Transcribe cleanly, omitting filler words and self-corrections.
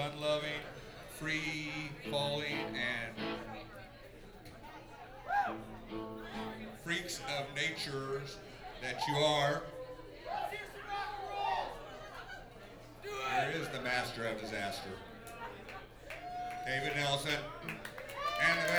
fun-loving, free-falling, and freaks of nature that you are, here is the master of disaster, David Nelson, and the